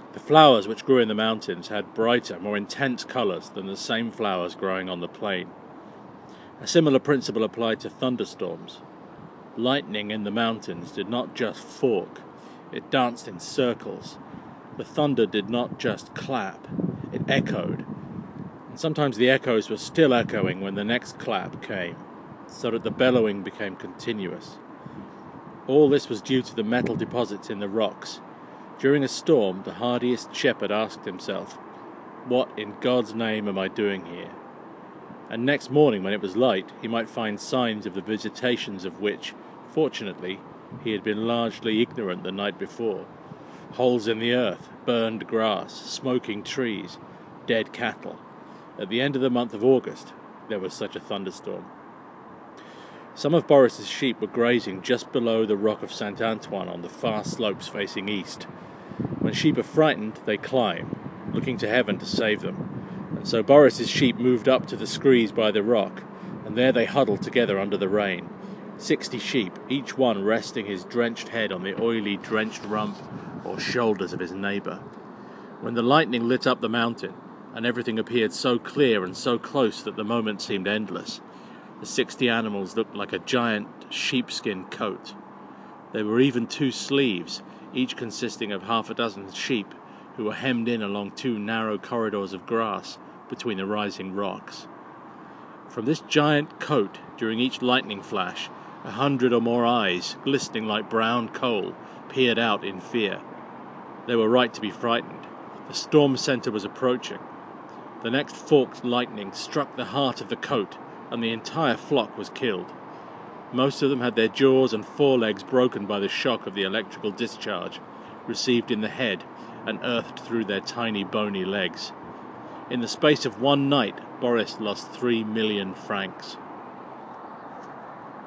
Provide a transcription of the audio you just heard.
The flowers which grew in the mountains had brighter, more intense colours than the same flowers growing on the plain. A similar principle applied to thunderstorms. Lightning in the mountains did not just fork, it danced in circles. The thunder did not just clap, it echoed. And sometimes the echoes were still echoing when the next clap came, so that the bellowing became continuous. All this was due to the metal deposits in the rocks. During a storm, the hardiest shepherd asked himself, "What in God's name am I doing here?" And next morning, when it was light, he might find signs of the visitations of which, fortunately, he had been largely ignorant the night before. Holes in the earth, burned grass, smoking trees, dead cattle. At the end of the month of August, there was such a thunderstorm. Some of Boris's sheep were grazing just below the rock of Saint Antoine on the far slopes facing east. When sheep are frightened, they climb, looking to heaven to save them. And so Boris's sheep moved up to the screes by the rock, and there they huddled together under the rain. 60 sheep, each one resting his drenched head on the oily, drenched rump or shoulders of his neighbour. When the lightning lit up the mountain, and everything appeared so clear and so close that the moment seemed endless, the 60 animals looked like a giant sheepskin coat. There were even 2 sleeves, each consisting of half a dozen sheep who were hemmed in along 2 narrow corridors of grass between the rising rocks. From this giant coat, during each lightning flash, 100 or more eyes, glistening like brown coal, peered out in fear. They were right to be frightened. The storm centre was approaching. The next forked lightning struck the heart of the coat, and the entire flock was killed. Most of them had their jaws and forelegs broken by the shock of the electrical discharge, received in the head and earthed through their tiny bony legs. In the space of one night, Boris lost 3 million francs.